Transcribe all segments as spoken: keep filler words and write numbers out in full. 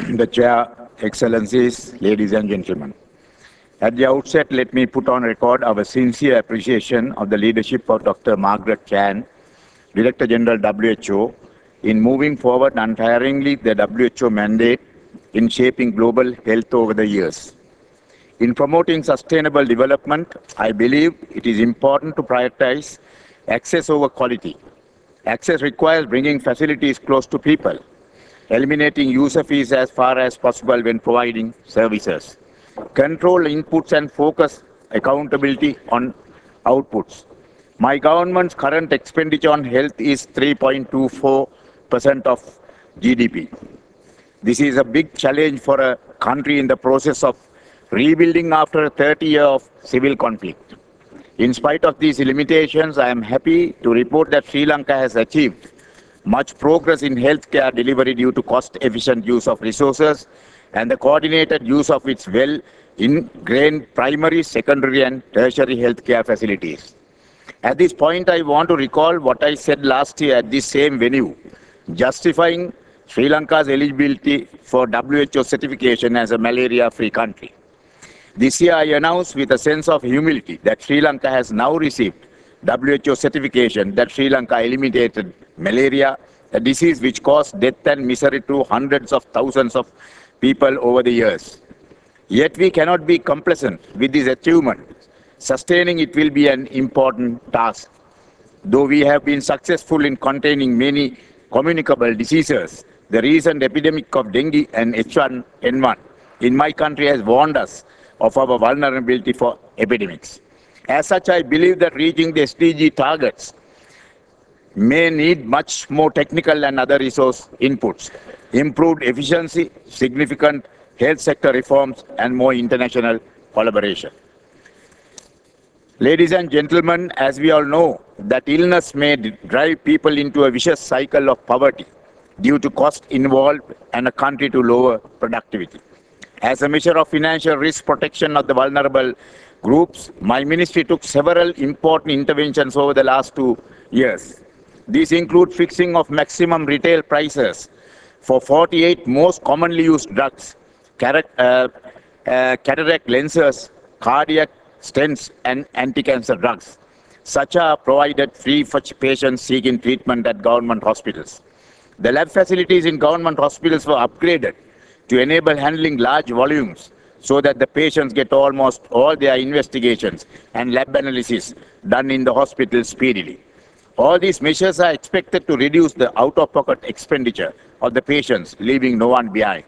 the Chair, Excellencies, ladies and gentlemen. At the outset, let me put on record our sincere appreciation of the leadership of Doctor Margaret Chan, Director General W H O, in moving forward untiringly the W H O mandate in shaping global health over the years. In promoting sustainable development, I believe it is important to prioritize access over quality. Access requires bringing facilities close to people, eliminating user fees as far as possible when providing services, control inputs and focus accountability on outputs. My government's current expenditure on health is three point two four percent of G D P. This is a big challenge for a country in the process of rebuilding after thirty years of civil conflict. In spite of these limitations, I am happy to report that Sri Lanka has achieved much progress in healthcare delivery due to cost-efficient use of resources and the coordinated use of its well-ingrained primary, secondary and tertiary healthcare facilities. At this point, I want to recall what I said last year at this same venue, justifying Sri Lanka's eligibility for W H O certification as a malaria-free country. This year, I announced with a sense of humility that Sri Lanka has now received W H O certification that Sri Lanka eliminated malaria, a disease which caused death and misery to hundreds of thousands of people over the years. Yet we cannot be complacent with this achievement. Sustaining it will be an important task. Though we have been successful in containing many communicable diseases, the recent epidemic of dengue and H one N one in my country has warned us of our vulnerability for epidemics. As such, I believe that reaching the S D G targets may need much more technical and other resource inputs, improved efficiency, significant health sector reforms, and more international collaboration. Ladies and gentlemen, as we all know, that illness may drive people into a vicious cycle of poverty due to cost involved and a country to lower productivity. As a measure of financial risk protection of the vulnerable groups, my ministry took several important interventions over the last two years. These include fixing of maximum retail prices for forty-eight most commonly used drugs, cataract, uh, uh, cataract lenses, cardiac stents, and anti-cancer drugs. Such are provided free for patients seeking treatment at government hospitals. The lab facilities in government hospitals were upgraded to enable handling large volumes so that the patients get almost all their investigations and lab analysis done in the hospital speedily. All these measures are expected to reduce the out-of-pocket expenditure of the patients, leaving no one behind.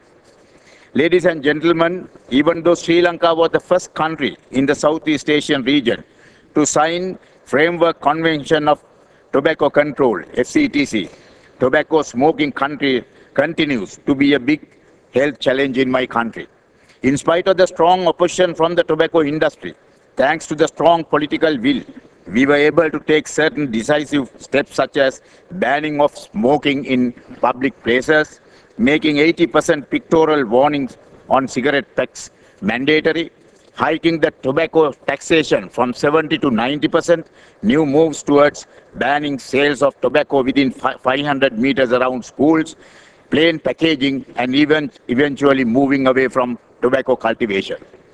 Ladies and gentlemen, even though Sri Lanka was the first country in the Southeast Asian region to sign Framework Convention of Tobacco Control, F C T C, tobacco smoking country continues to be a big health challenge in my country. In spite of the strong opposition from the tobacco industry, thanks to the strong political will, we were able to take certain decisive steps such as banning of smoking in public places, making eighty percent pictorial warnings on cigarette packs mandatory, hiking the tobacco taxation from seventy to ninety percent, new moves towards banning sales of tobacco within five hundred meters around schools, plain packaging, and even eventually moving away from tobacco cultivation.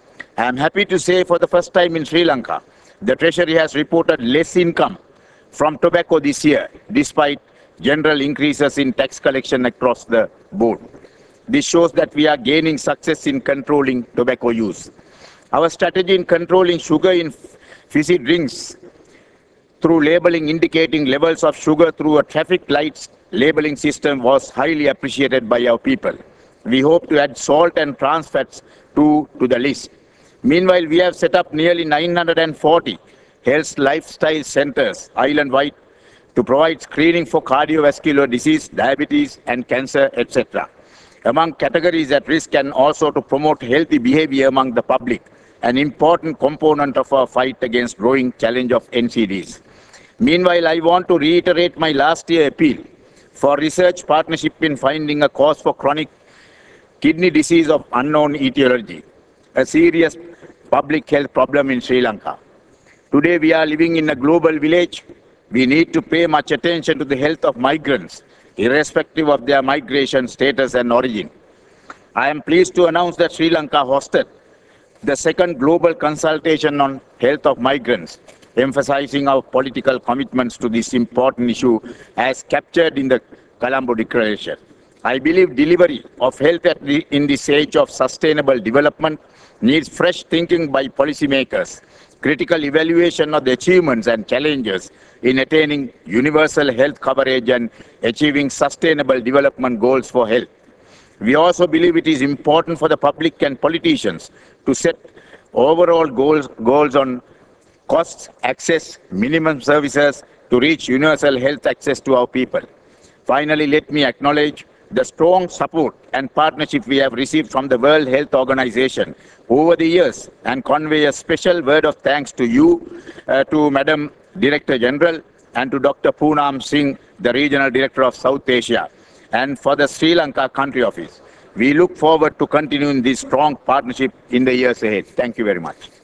I am happy to say for the first time in Sri Lanka, the Treasury has reported less income from tobacco this year, despite general increases in tax collection across the board. This shows that we are gaining success in controlling tobacco use. Our strategy in controlling sugar in fizzy drinks through labeling indicating levels of sugar through a traffic lights labeling system was highly appreciated by our people. We hope to add salt and trans fats to, to the list. Meanwhile, we have set up nearly nine hundred forty health lifestyle centers island-wide to provide screening for cardiovascular disease, diabetes, and cancer, et cetera, among categories at risk, and also to promote healthy behavior among the public, an important component of our fight against growing challenge of N C Ds. Meanwhile, I want to reiterate my last year appeal for research partnership in finding a cause for chronic kidney disease of unknown etiology, a serious public health problem in Sri Lanka. Today we are living in a global village. We need to pay much attention to the health of migrants, irrespective of their migration status and origin. I am pleased to announce that Sri Lanka hosted the second global consultation on health of migrants, emphasizing our political commitments to this important issue as captured in the Colombo Declaration. I believe delivery of health at the, in this age of sustainable development needs fresh thinking by policymakers, critical evaluation of the achievements and challenges in attaining universal health coverage and achieving sustainable development goals for health. We also believe it is important for the public and politicians to set overall goals, goals on costs, access, minimum services to reach universal health access to our people. Finally, let me acknowledge the strong support and partnership we have received from the World Health Organization over the years and convey a special word of thanks to you, uh, to Madam Director General, and to Doctor Poonam Singh, the Regional Director of South Asia, and for the Sri Lanka Country Office. We look forward to continuing this strong partnership in the years ahead. Thank you very much.